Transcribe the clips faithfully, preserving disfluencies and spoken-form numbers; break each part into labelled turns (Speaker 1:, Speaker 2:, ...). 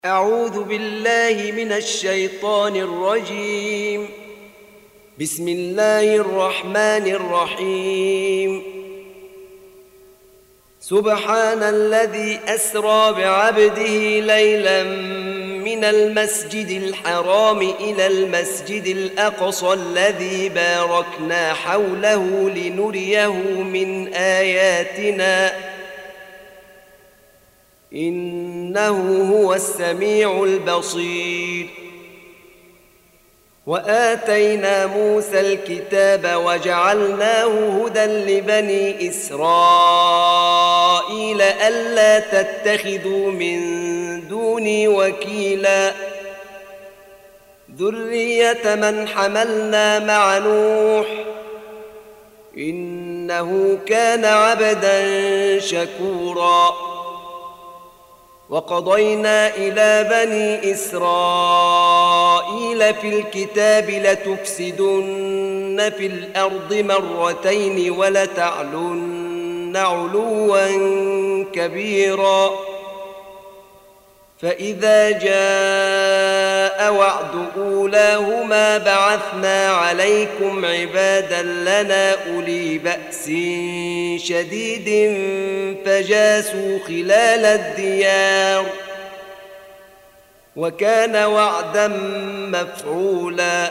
Speaker 1: أعوذ بالله من الشيطان الرجيم. بسم الله الرحمن الرحيم. سبحان الذي أسرى بعبده ليلا من المسجد الحرام إلى المسجد الأقصى الذي باركنا حوله لنريه من آياتنا إنه هو السميع البصير. وآتينا موسى الكتاب وجعلناه هدى لبني إسرائيل ألا تتخذوا من دوني وكيلا ذرية من حملنا مع نوح إنه كان عبدا شكورا. وقضينا إلى بني إسرائيل في الكتاب لتفسدن في الأرض مرتين ولتعلن علوا كبيرا. فإذا جاء وعد أولاهما بعثنا عليكم عبادا لنا أولي بأس شديد فجاسوا خلال الديار وكان وعدا مفعولا.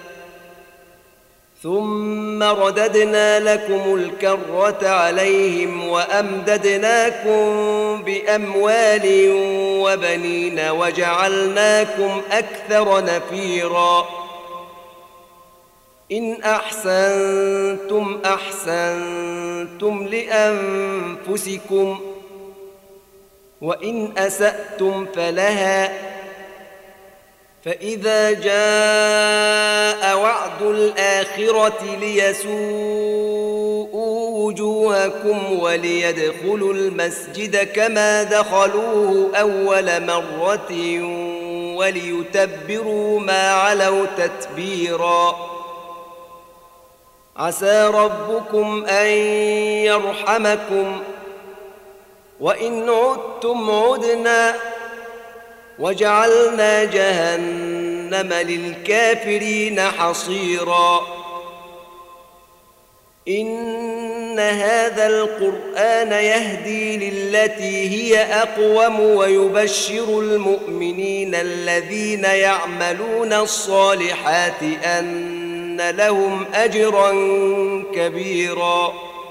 Speaker 1: ثم رددنا لكم الكرة عليهم وأمددناكم بأموال وبنين وجعلناكم أكثر نفيرا. إن أحسنتم أحسنتم لأنفسكم وإن أسأتم فلها. فإذا جاء وعد الآخرة ليسوءوا وجوهكم وليدخلوا المسجد كما دخلوه أول مرة وليتبروا ما علوا تتبيرا. عسى ربكم أن يرحمكم وإن عدتم عدنا وجعلنا جهنم للكافرين حصيرا. إن هذا القرآن يهدي للتي هي أقوم ويبشر المؤمنين الذين يعملون الصالحات أن لهم أجرا كبيرا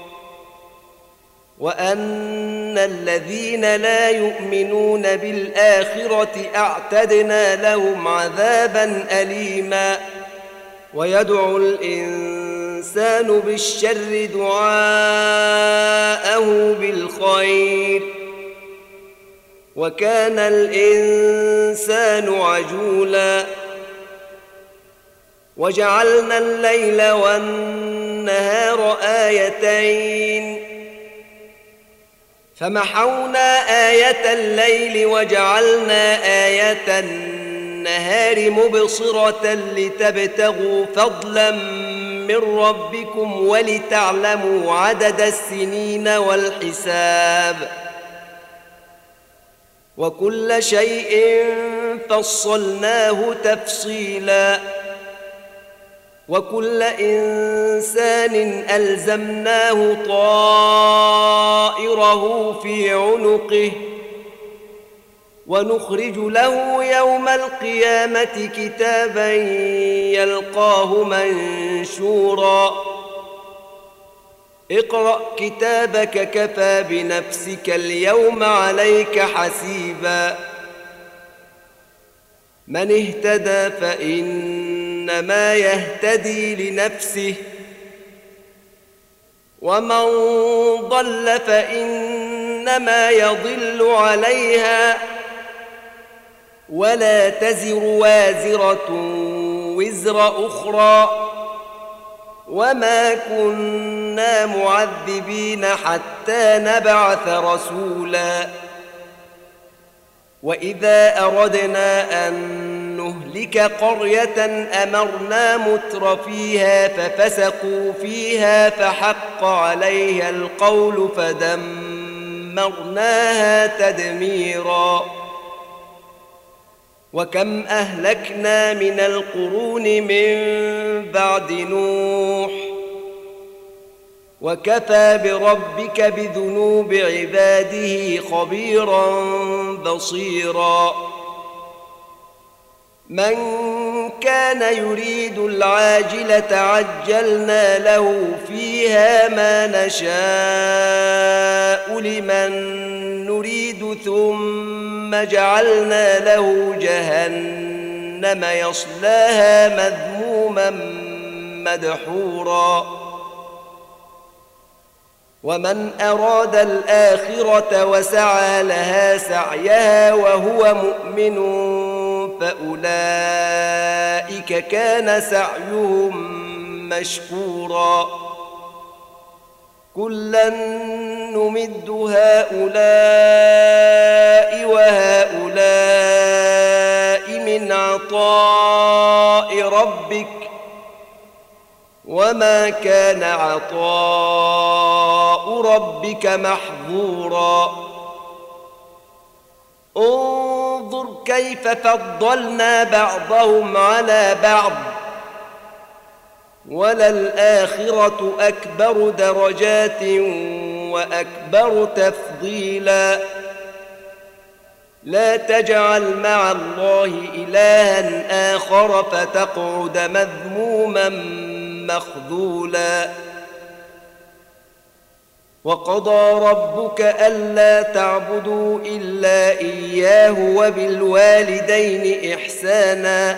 Speaker 1: وأن الذين لا يؤمنون بالآخرة أعتدنا لهم عذابا أليما. ويدعو الإنسان بالشر دعاءه بالخير وكان الإنسان عجولا. وجعلنا الليل والنهار آيتين فمحونا آية الليل وجعلنا آية النهار مبصرة لتبتغوا فضلا من ربكم ولتعلموا عدد السنين والحساب وكل شيء فصلناه تفصيلا. وكل إنسان ألزمناه طائره في عنقه ونخرج له يوم القيامة كتابا يلقاه منشورا. اقرأ كتابك كفى بنفسك اليوم عليك حسيبا. من اهتدى فإنما يهتدي لنفسه ومن ضل فإنما يضل عليها ولا تزر وازرة وزر أخرى وما كنا معذبين حتى نبعث رسولا. وإذا أردنا أن نهلك قرية أمرنا متر فيها ففسقوا فيها فحق عليها القول فدمرناها تدميرا. وكم أهلكنا من القرون من بعد نوح وكفى بربك بذنوب عباده خبيرا بصيرا من كان يريد العاجلة عجلنا له فيها ما نشاء لمن نريد ثم جعلنا له جهنم يصلاها مذموما مدحورا ومن أراد الآخرة وسعى لها سعيها وهو مؤمن فأولئك كان سعيهم مشكورا كلا نمد هؤلاء وهؤلاء من عطاء ربك وما كان عطاء ربك محظورا انظر كيف فضلنا بعضهم على بعض وللآخرة أكبر درجات وأكبر تفضيلا لا تجعل مع الله إلها آخر فتقعد مذموما مخذولا وقضى ربك ألا تعبدوا إلا إياه وبالوالدين إحسانا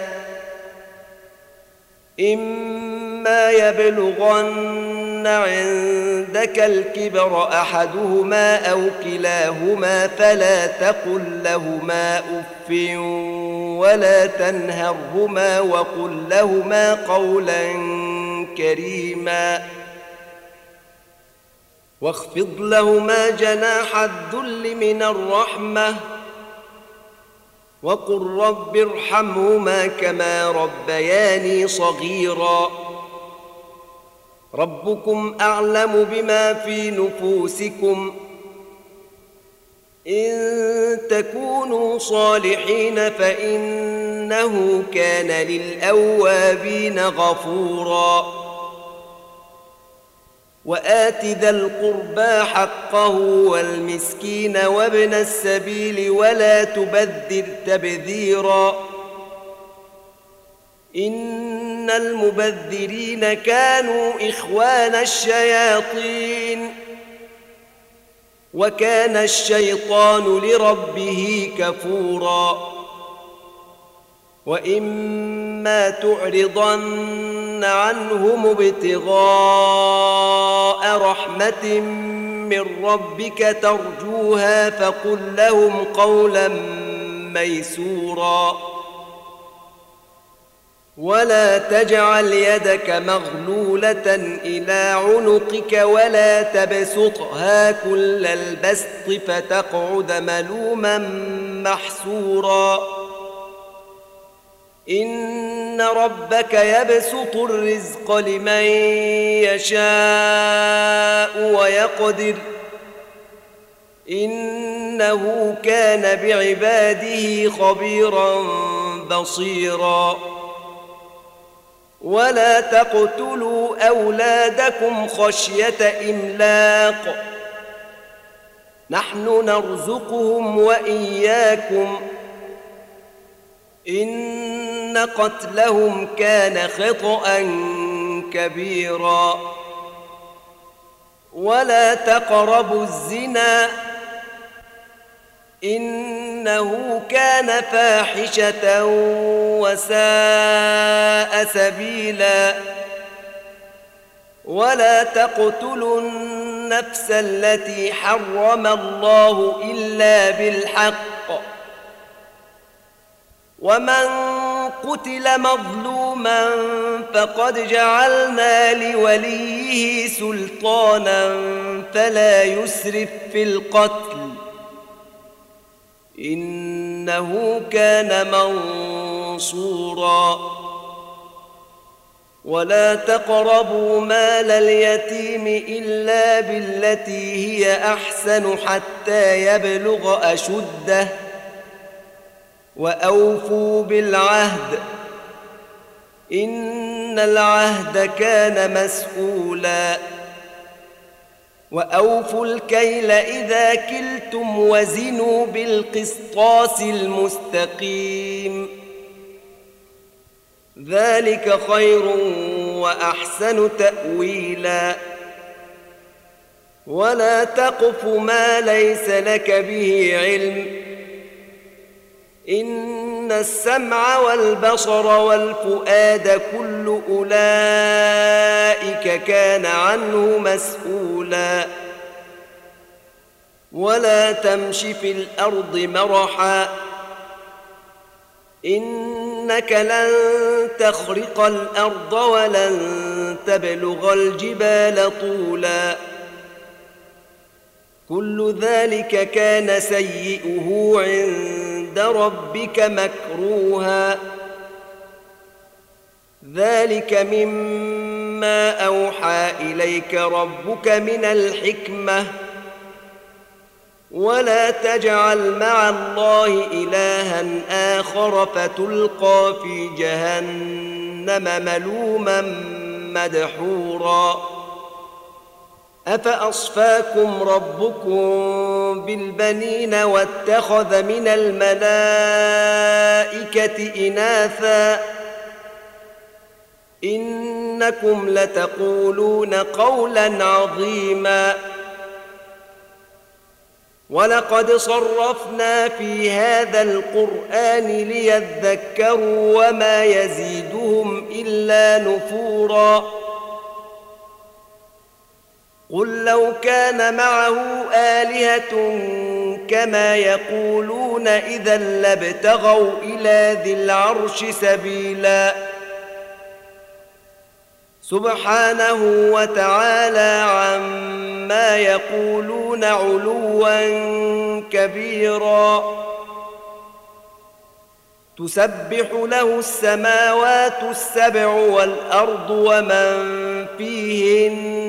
Speaker 1: إما يبلغن عندك الكبر أحدهما أو كلاهما فلا تقل لهما أف ولا تنهرهما وقل لهما قولا كريما واخفض لهما جناح الذل من الرحمة وقل رب ارحمهما كما ربياني صغيرا ربكم أعلم بما في نفوسكم إن تكونوا صالحين فإنه كان للأوابين غفورا وآت ذا القربى حقه والمسكين وابن السبيل ولا تبذر تبذيرا إن المبذرين كانوا إخوان الشياطين وكان الشيطان لربه كفورا وإما تعرضن عنهم ابتغاء رحمة من ربك ترجوها فقل لهم قولا ميسورا ولا تجعل يدك مغلولة إلى عنقك ولا تبسطها كل البسط فتقعد ملوما محسورا إن ربك يبسط الرزق لمن يشاء ويقدر إنه كان بعباده خبيرا بصيرا ولا تقتلوا أولادكم خشية إملاق نحن نرزقهم وإياكم إن قتلهم كان خطأ كبيرا ولا تقربوا الزنا إنه كان فاحشة وساء سبيلا ولا تقتلوا النفس التي حرم الله إلا بالحق ومن قتل مظلوما فقد جعلنا لوليه سلطانا فلا يسرف في القتل إنه كان منصورا ولا تقربوا مال اليتيم إلا بالتي هي أحسن حتى يبلغ أشده وأوفوا بالعهد إن العهد كان مسؤولا وأوفوا الكيل إذا كلتم وزنوا بالقسطاس المستقيم ذلك خير وأحسن تأويلا ولا تقف ما ليس لك به علم إن السمع والبصر والفؤاد كل أولئك كان عنه مسؤولا ولا تمش في الأرض مرحا إنك لن تخرق الأرض ولن تبلغ الجبال طولا كل ذلك كان سيئه عند ربك مكروها ذلك مما أوحى إليك ربك من الحكمة ولا تجعل مع الله إلها آخر فتلقى في جهنم ملوما مدحورا أفأصفاكم ربكم بالبنين واتخذ من الملائكة إناثا إنكم لتقولون قولا عظيما ولقد صرفنا في هذا القرآن ليذكروا وما يزيدهم إلا نفورا قل لو كان معه آلهة كما يقولون إذا لابتغوا إلى ذي العرش سبيلا سبحانه وتعالى عما يقولون علوا كبيرا تسبح له السماوات السبع والأرض ومن فيهن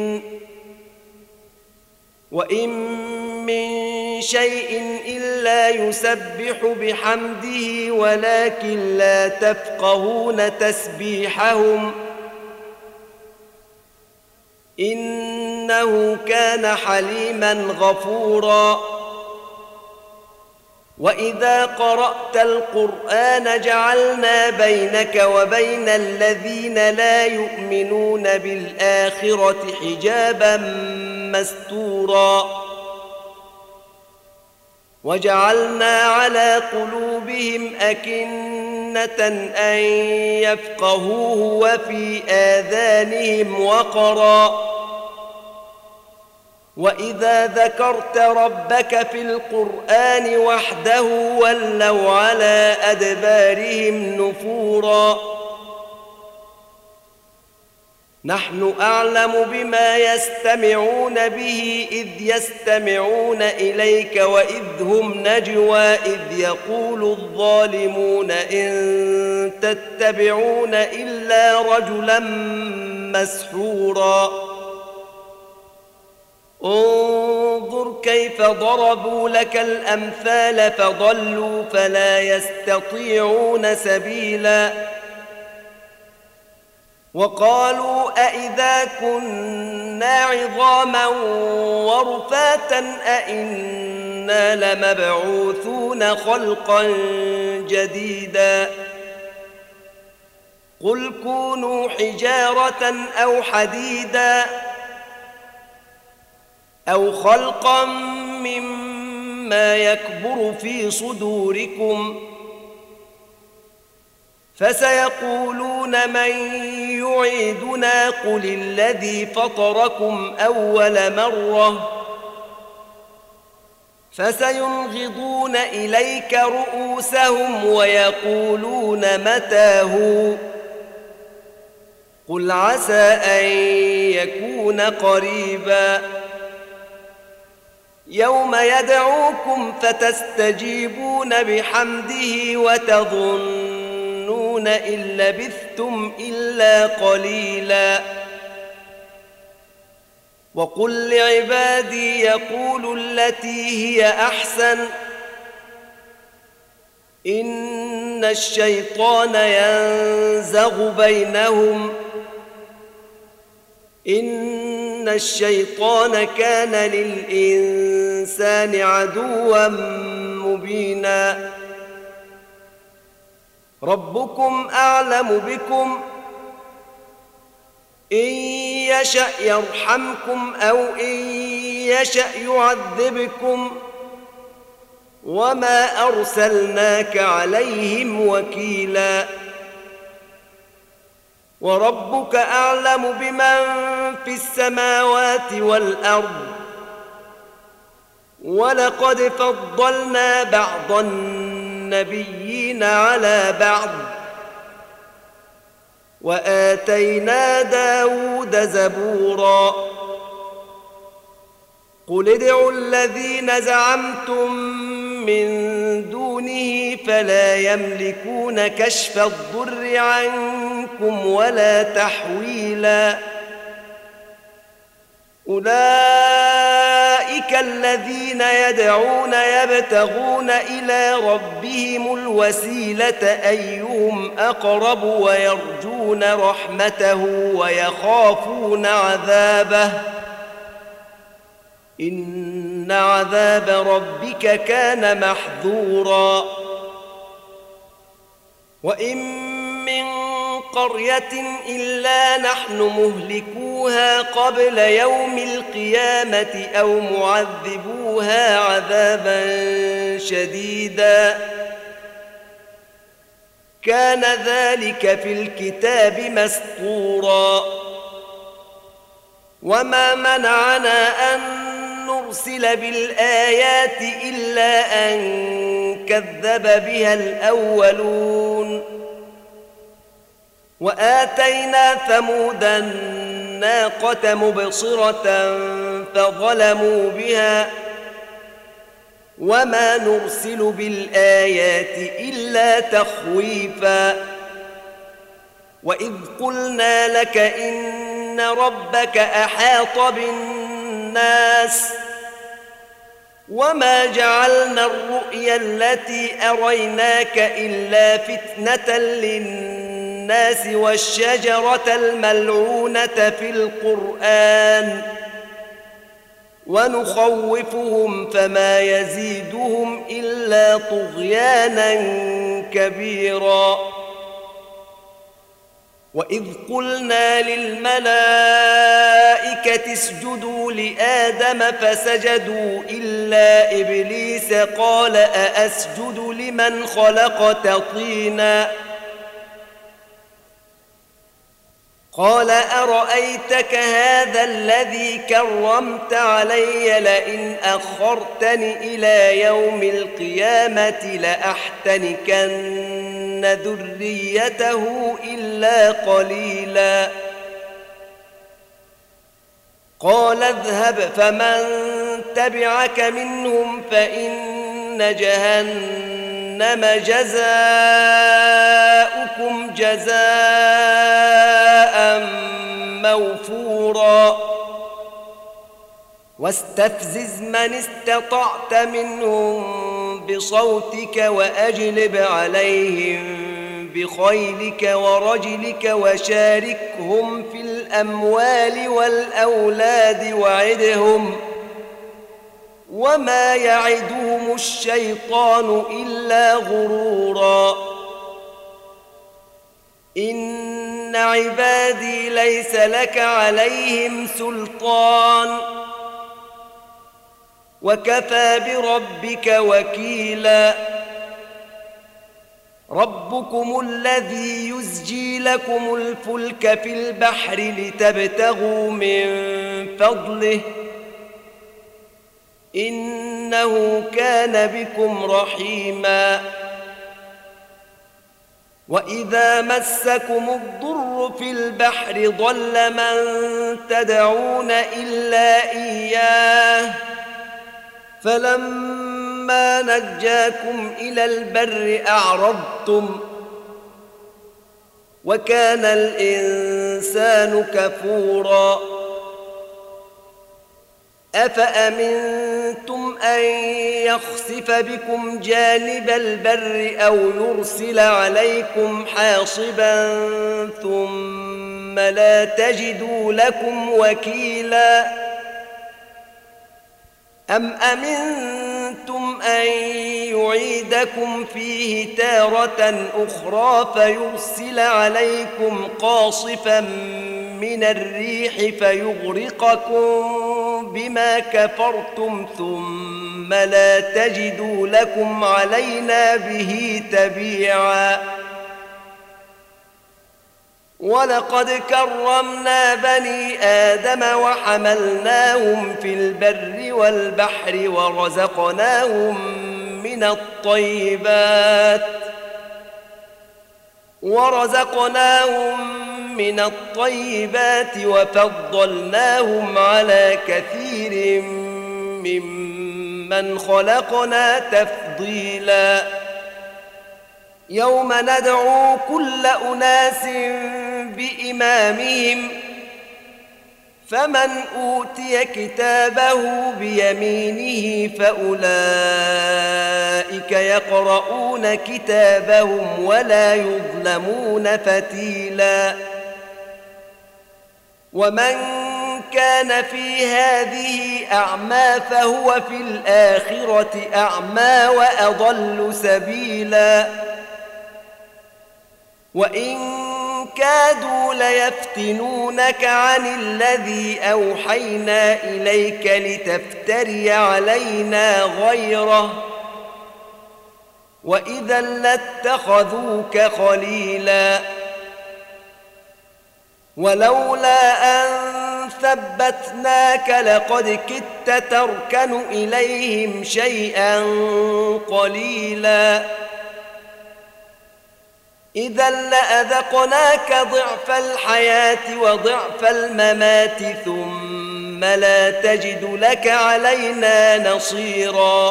Speaker 1: وإن من شيء إلا يسبح بحمده ولكن لا تفقهون تسبيحهم إنه كان حليما غفورا وإذا قرأت القرآن جعلنا بينك وبين الذين لا يؤمنون بالآخرة حجابا مستورا وجعلنا على قلوبهم أكنة أن يفقهوه وفي آذانهم وقرا وإذا ذكرت ربك في القرآن وحده ولوا على أدبارهم نفورا نحن أعلم بما يستمعون به إذ يستمعون إليك وإذ هم نجوى إذ يقول الظالمون إن تتبعون إلا رجلا مسحورا انظر كيف ضربوا لك الأمثال فضلوا فلا يستطيعون سبيلا وقالوا أئذا كنا عظاما ورفاتا أئنا لمبعوثون خلقا جديدا قل كونوا حجارة أو حديدا أو خلقا مما يكبر في صدوركم فسيقولون من يعيدنا قل الذي فطركم أول مرة فسينغضون إليك رؤوسهم ويقولون متى هو قل عسى أن يكون قريبا يوم يدعوكم فتستجيبون بحمده وتظنون إن لبثتم إلا قليلا وقل لعبادي يقولوا التي هي أحسن إن الشيطان ينزغ بينهم إن الشيطان كان للإنسان عدوا مبينا ربكم أعلم بكم إن يشأ يرحمكم أو إن يشأ يعذبكم وما أرسلناك عليهم وكيلا وربك أعلم بمن في السماوات والأرض ولقد فضلنا بعض النبيين على بعض وآتينا داود زبورا قل ادعوا الذين زعمتم من دونه فلا يملكون كشف الضر عنكم ولا تحويلا أولئك الذين يدعون يبتغون إلى ربهم الوسيلة أيهم أقرب ويرجون رحمته ويخافون عذابه إن عذاب ربك كان محذورا وإن من قرية إلا نحن مهلكوها قبل يوم القيامة أو معذبوها عذابا شديدا كان ذلك في الكتاب مسطورا وما منعنا أن نرسل بالآيات إلا أن كذب بها الأولون وآتينا ثمود الناقة مبصرة فظلموا بها وما نرسل بالآيات إلا تخويفا وإذ قلنا لك إن ربك أحاط بالناس وما جعلنا الرؤيا التي أريناك إلا فتنة للناس والشجرة الملعونة في القرآن ونخوفهم فما يزيدهم إلا طغيانا كبيرا وإذ قلنا للملائكة اسجدوا لآدم فسجدوا إلا إبليس قال أأسجد لمن خلقت طينا قال أرأيتك هذا الذي كرمت علي لئن أخرتني إلى يوم القيامة لأحتنكن ذريته إلا قليلا قال اذهب فمن تبعك منهم فإن جهنم جزاؤكم جزاء موفورا واستفزز من استطعت منهم بصوتك وأجلب عليهم بخيلك ورجلك وشاركهم في الأموال والأولاد وعدهم وما يعدهم الشيطان إلا غرورا إن عبادي ليس لك عليهم سلطان وكفى بربك وكيلا ربكم الذي يزجي لكم الفلك في البحر لتبتغوا من فضله إنه كان بكم رحيما وإذا مسكم الضر في البحر ضل من تدعون إلا إياه فلما نجاكم إلى البر أعرضتم وكان الإنسان كفورا أفأمنتم أن يخسف بكم جانب البر أو يرسل عليكم حاصبا ثم لا تجدوا لكم وكيلا أم أمنتم أن يعيدكم فيه تارة أخرى فيرسل عليكم قاصفا من الريح فيغرقكم بما كفرتم ثم لا تجدوا لكم علينا به تبيعا ولقد كرمنا بني آدم وحملناهم في البر والبحر ورزقناهم من الطيبات ورزقناهم من الطيبات وفضلناهم على كثير ممن خلقنا تفضيلا يوم ندعو كل أناس بإمامهم فمن أوتي كتابه بيمينه فأولئك يقرؤون كتابهم ولا يظلمون فتيلا ومن كان في هذه أعمى فهو في الآخرة أعمى وأضل سبيلا وإن كادوا ليفتنونك عن الذي أوحينا إليك لتفتري علينا غيره وإذا لاتخذوك خليلا ولولا أن ثبتناك لقد كدت تركن إليهم شيئا قليلا إذا لأذقناك ضعف الحياة وضعف الممات ثم لا تجد لك علينا نصيرا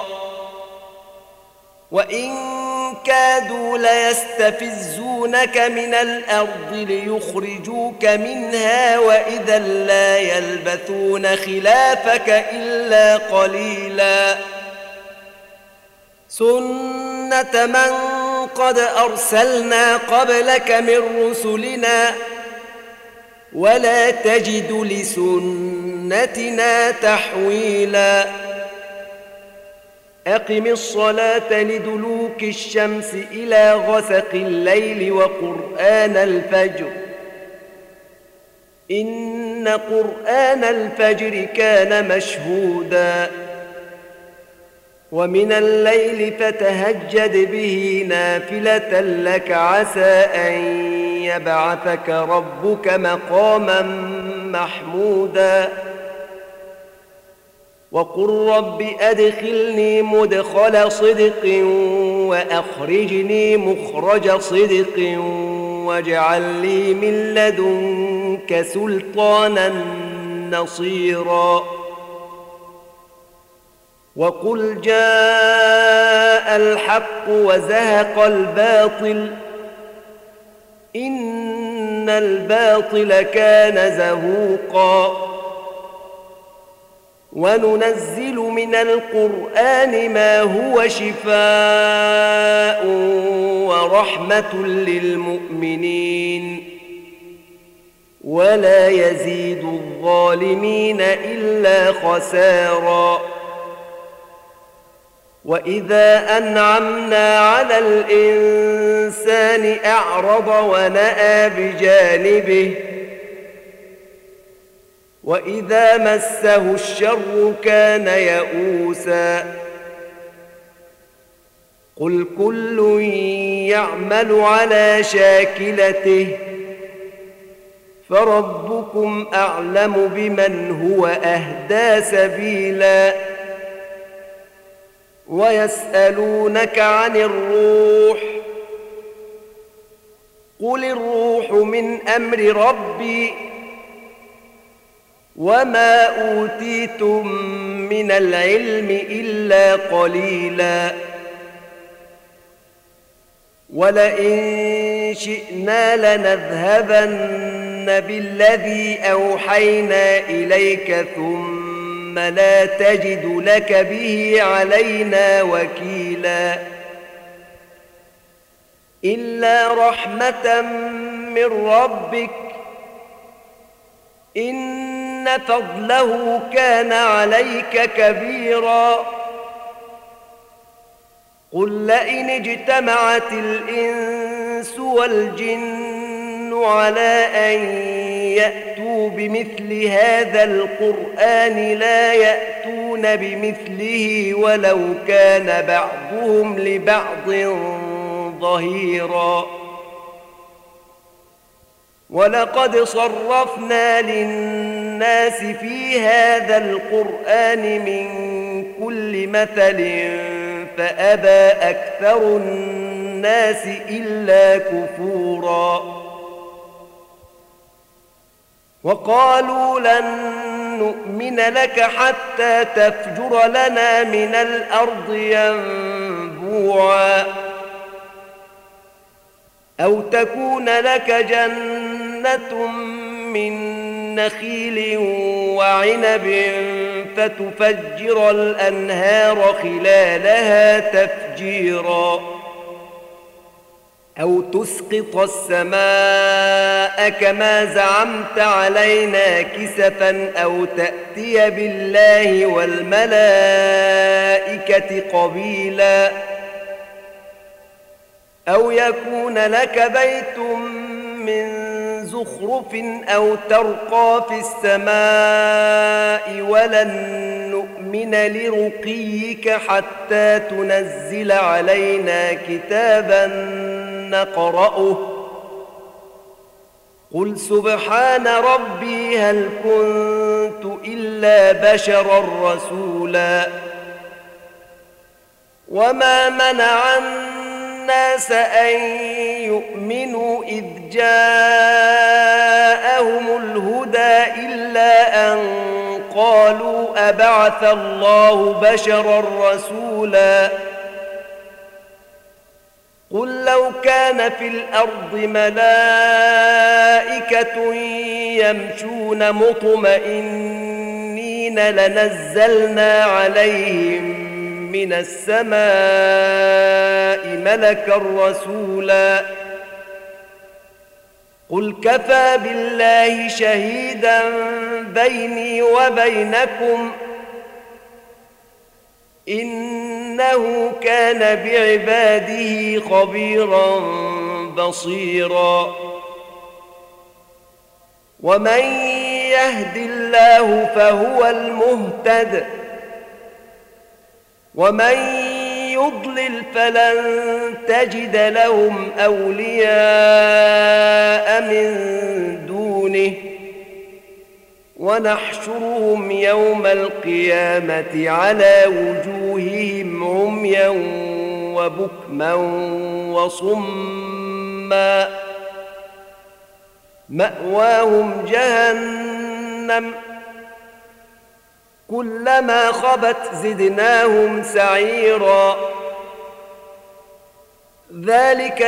Speaker 1: وإن كادوا ليستفزونك من الأرض ليخرجوك منها وإذا لا يلبثون خلافك إلا قليلا سنة من قد أرسلنا قبلك من رسلنا ولا تجد لسنتنا تحويلا أقم الصلاة لدلوك الشمس إلى غسق الليل وقرآن الفجر إن قرآن الفجر كان مشهودا ومن الليل فتهجد به نافلة لك عسى أن يبعثك ربك مقاما محمودا وقل رب أدخلني مدخل صدق وأخرجني مخرج صدق واجعل لي من لدنك سلطانا نصيرا وقل جاء الحق وزهق الباطل إن الباطل كان زهوقا وننزل من القرآن ما هو شفاء ورحمة للمؤمنين ولا يزيد الظالمين إلا خسارا وإذا أنعمنا على الإنسان أعرض ونأى بجانبه وإذا مسه الشر كان يئوسا قل كل يعمل على شاكلته فربكم أعلم بمن هو أهدى سبيلا ويسألونك عن الروح قل الروح من أمر ربي وما أوتيتم من العلم إلا قليلا ولئن شئنا لنذهبن بالذي أوحينا إليك ثم ثم لا تجد لك به علينا وكيلا إلا رحمة من ربك إن فضله كان عليك كبيرا قل لئن اجتمعت الإنس والجن على أن يأتوا بمثل هذا القرآن لا يأتون بمثله ولو كان بعضهم لبعض ظهيرا ولقد صرفنا للناس في هذا القرآن من كل مثل فأبى أكثر الناس إلا كفورا وقالوا لن نؤمن لك حتى تفجر لنا من الأرض ينبوعا أو تكون لك جنة من نخيل وعنب فتفجر الأنهار خلالها تفجيرا أو تسقط السماء كما زعمت علينا كسفا أو تأتي بالله والملائكة قبيلا أو يكون لك بيت من زخرف أو ترقى في السماء ولن نؤمن لرقيك حتى تنزل علينا كتابا نقرأه قل سبحان ربي هل كنت إلا بشرا رسولا وما منع الناس أن يؤمنوا إذ جاءهم الهدى إلا أن قالوا أبعث الله بشرا رسولا قل لو كان في الأرض ملائكة يمشون مطمئنين لنزلنا عليهم من السماء ملكا رسولا قل كفى بالله شهيدا بيني وبينكم إنه كان بعباده خبيرا بصيرا ومن يهد الله فهو المهتد ومن يضلل فلن تجد لهم أولياء من دونه ونحشرهم يوم القيامة على وجوههم عميا وبكما وصما مأواهم جهنم كلما خبت زدناهم سعيرا ذلك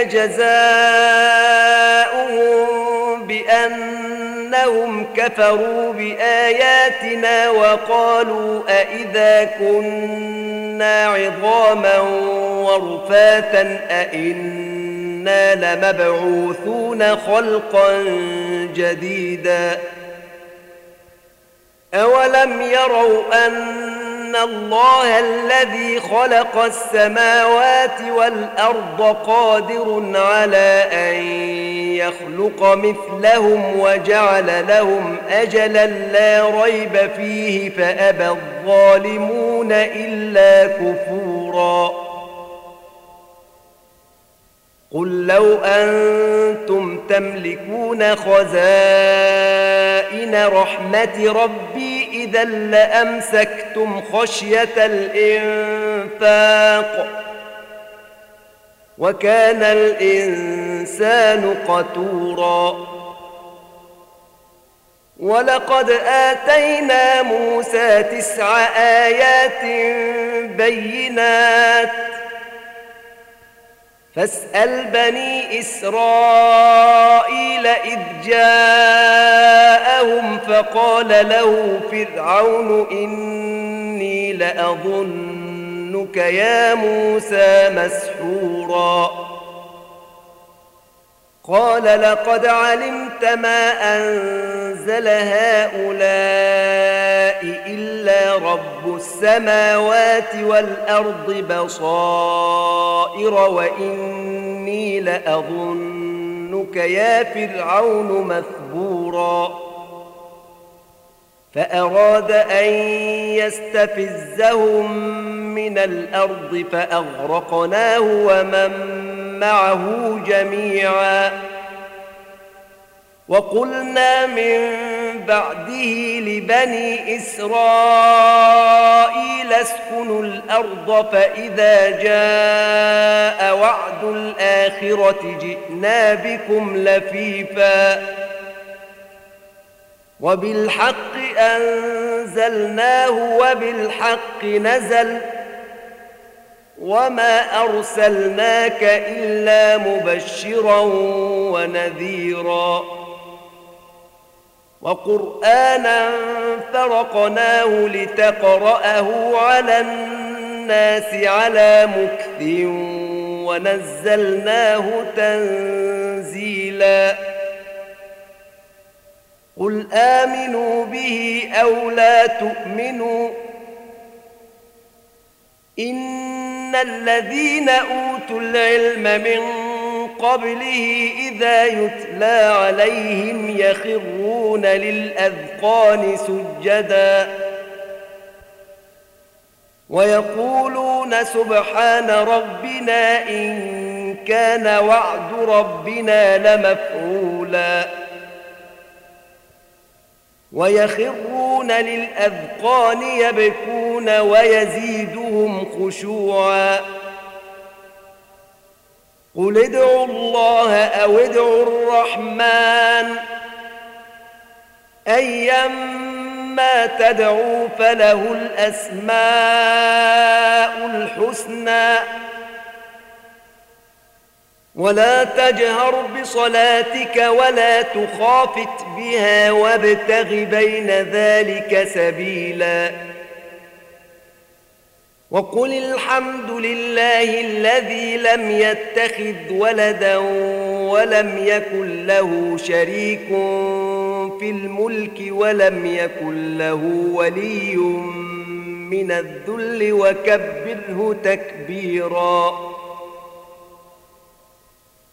Speaker 1: جزاؤهم بأنهم كفروا بآياتنا وقالوا أئذا كنا عظاما ورفاتا أئنا لمبعوثون خلقا جديدا أولم يروا أن الله الذي خلق السماوات والأرض قادر على أن يخلق مثلهم وجعل لهم أجلا لا ريب فيه فأبى الظالمون إلا كفورا قل لو أنتم تملكون خزائن رحمة ربي إذا لأمسكتم خشية الإنفاق وكان الإنسان قتورا ولقد آتينا موسى تسع آيات بينات فاسأل بني إسرائيل إذ جاءهم فقال له فرعون إني لأظنك يا موسى مسحورا قال لقد علمت ما أنزل هؤلاء إلا رب السماوات والأرض بصائر وإني لأظنك يا فرعون مثبورا فأراد أن يستفزهم من الأرض فأغرقناه ومن معه جميعا وقلنا من بعده لبني إسرائيل اسكنوا الأرض فإذا جاء وعد الآخرة جئنا بكم لفيفا وبالحق أنزلناه وبالحق نزل وما أرسلناك إلا مبشرا ونذيرا وقرآنا فرقناه لتقرأه على الناس على مكث ونزلناه تنزيلا قل آمنوا به أو لا تؤمنوا إن الذين أوتوا العلم من قبله إذا يتلى عليهم يخرون للأذقان سجدا ويقولون سبحان ربنا إن كان وعد ربنا لمفعولا ويخرون للأذقان يبكون ويزيدهم خشوعا قل ادعوا الله أو ادعوا الرحمن أيما تدعوا فله الأسماء الحسنى ولا تجهر بصلاتك ولا تخافت بها وابتغ بين ذلك سبيلا وقل الحمد لله الذي لم يتخذ ولدا ولم يكن له شريك في الملك ولم يكن له ولي من الذل وكبره تكبيرا